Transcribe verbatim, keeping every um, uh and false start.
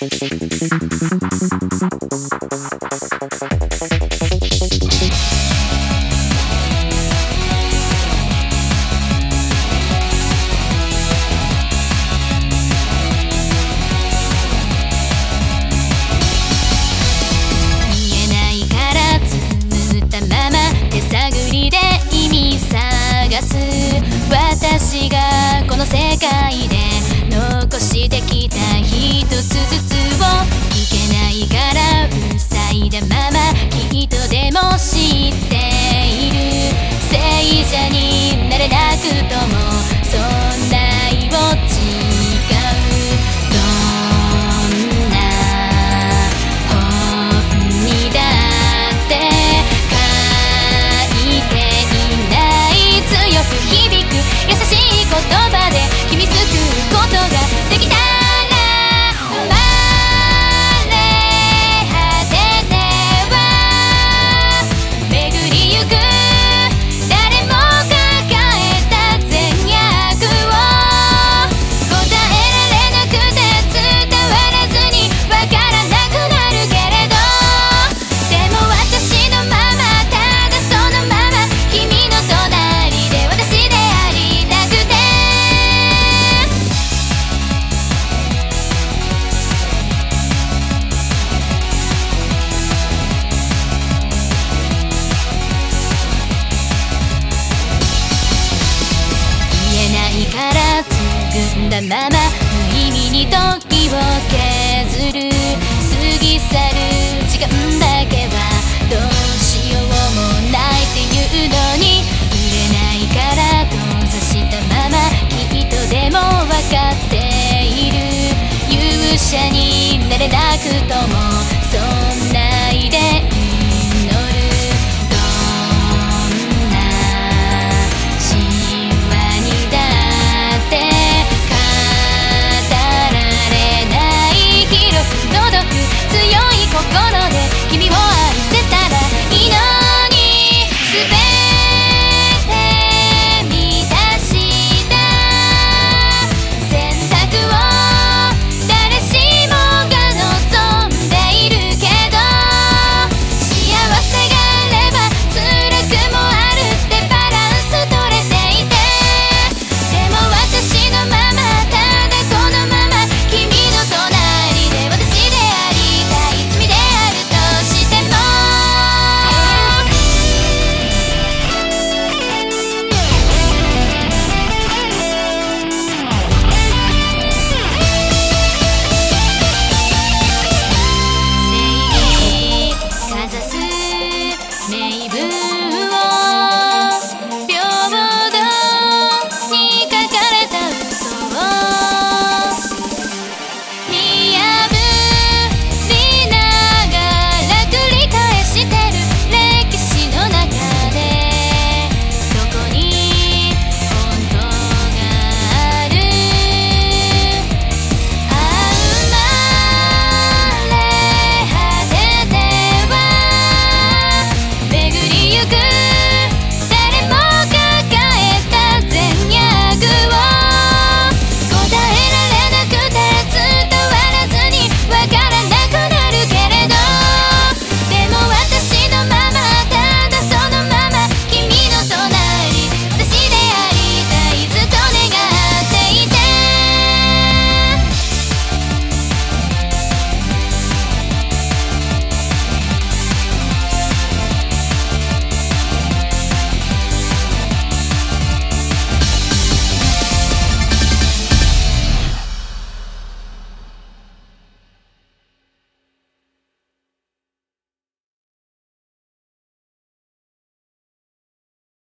私がこの世界で残してきた一つずつをいけないから塞いだままきっとでも知っている聖者になれなくともそんな命を違うどんな本にだって書いていない強く響く優しい言葉で君救うことができたら生まれ果てては巡りゆく誰も抱えた善悪を答えられなくて伝わらずにわからなくなるけれどでも私のままただそのまま君の隣で私でありたくて言えないからつぐんだまま無意味に時を削る過ぎ去る時間だけはどうしようもないっていうのに